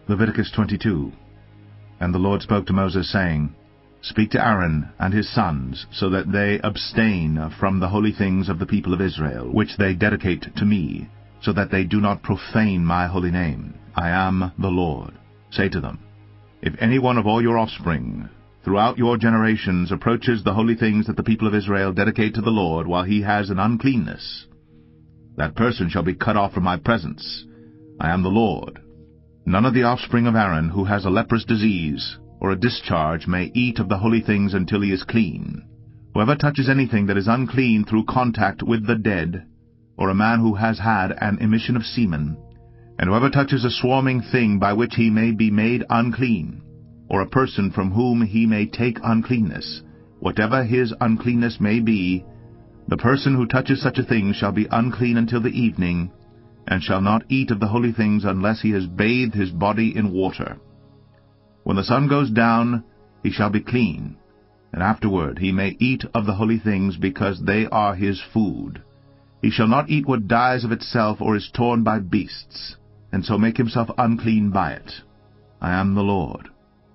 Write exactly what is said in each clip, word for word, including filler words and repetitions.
Leviticus twenty-two. And the Lord spoke to Moses, saying, Speak to Aaron and his sons, so that they abstain from the holy things of the people of Israel, which they dedicate to me, so that they do not profane my holy name. I am the Lord. Say to them, If any one of all your offspring throughout your generations approaches the holy things that the people of Israel dedicate to the Lord while he has an uncleanness, that person shall be cut off from my presence. I am the Lord. None of the offspring of Aaron who has a leprous disease or a discharge may eat of the holy things until he is clean. Whoever touches anything that is unclean through contact with the dead, or a man who has had an emission of semen, and whoever touches a swarming thing by which he may be made unclean, or a person from whom he may take uncleanness, whatever his uncleanness may be, the person who touches such a thing shall be unclean until the evening, and shall not eat of the holy things unless he has bathed his body in water. When the sun goes down, he shall be clean, and afterward he may eat of the holy things, because they are his food. He shall not eat what dies of itself or is torn by beasts, and so make himself unclean by it. I am the Lord.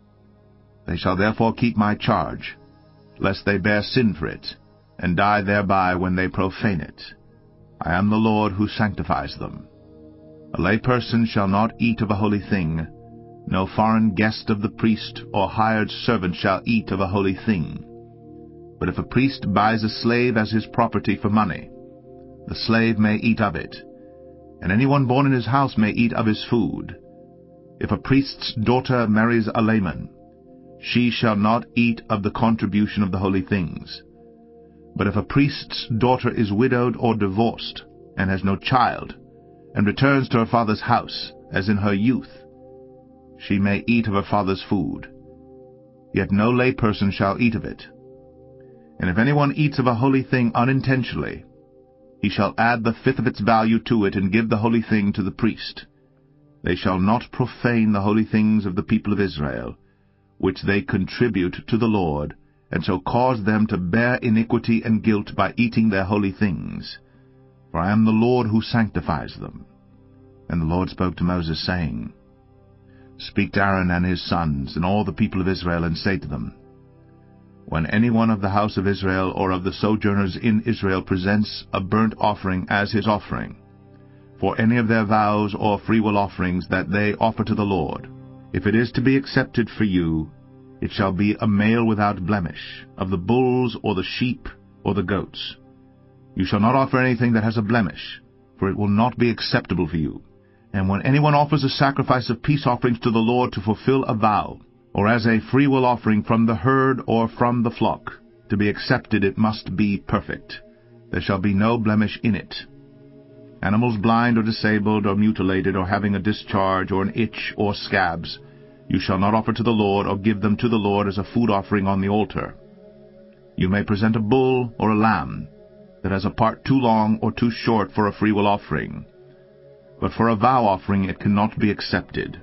They shall therefore keep my charge, lest they bear sin for it, and die thereby when they profane it. I am the Lord who sanctifies them. A lay person shall not eat of a holy thing. No foreign guest of the priest or hired servant shall eat of a holy thing. But if a priest buys a slave as his property for money, the slave may eat of it, and anyone born in his house may eat of his food. If a priest's daughter marries a layman, she shall not eat of the contribution of the holy things. But if a priest's daughter is widowed or divorced, and has no child, and returns to her father's house, as in her youth, she may eat of her father's food. Yet no lay person shall eat of it. And if anyone eats of a holy thing unintentionally, he shall add the fifth of its value to it, and give the holy thing to the priest. They shall not profane the holy things of the people of Israel, which they contribute to the Lord, and so cause them to bear iniquity and guilt by eating their holy things. For I am the Lord who sanctifies them. And the Lord spoke to Moses, saying, Speak to Aaron and his sons, and all the people of Israel, and say to them, When any one of the house of Israel or of the sojourners in Israel presents a burnt offering as his offering, for any of their vows or freewill offerings that they offer to the Lord, if it is to be accepted for you, it shall be a male without blemish, of the bulls or the sheep or the goats. You shall not offer anything that has a blemish, for it will not be acceptable for you. And when anyone offers a sacrifice of peace offerings to the Lord to fulfill a vow, or as a freewill offering from the herd or from the flock, to be accepted it must be perfect. There shall be no blemish in it. Animals blind or disabled or mutilated or having a discharge or an itch or scabs, you shall not offer to the Lord or give them to the Lord as a food offering on the altar. You may present a bull or a lamb that has a part too long or too short for a freewill offering, but for a vow offering it cannot be accepted.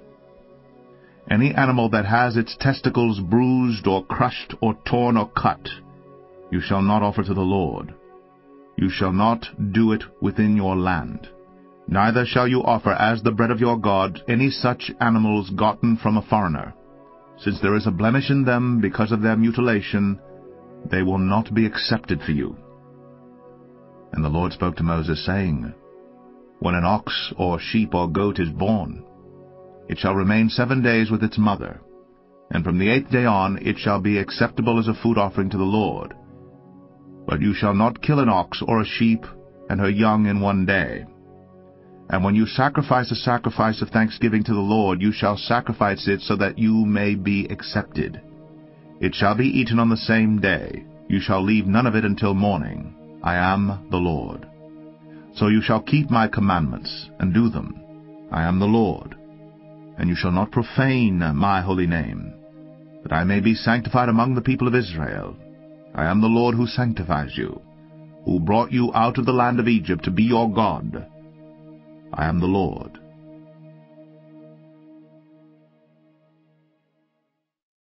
Any animal that has its testicles bruised or crushed or torn or cut, you shall not offer to the Lord. You shall not do it within your land. Neither shall you offer as the bread of your God any such animals gotten from a foreigner. Since there is a blemish in them because of their mutilation, they will not be accepted for you. And the Lord spoke to Moses, saying, When an ox or sheep or goat is born, it shall remain seven days with its mother, and from the eighth day on it shall be acceptable as a food offering to the Lord. But you shall not kill an ox or a sheep and her young in one day. And when you sacrifice a sacrifice of thanksgiving to the Lord, you shall sacrifice it so that you may be accepted. It shall be eaten on the same day. You shall leave none of it until morning. I am the Lord. So you shall keep my commandments and do them. I am the Lord. And you shall not profane my holy name, that I may be sanctified among the people of Israel. I am the Lord who sanctifies you, who brought you out of the land of Egypt to be your God. I am the Lord.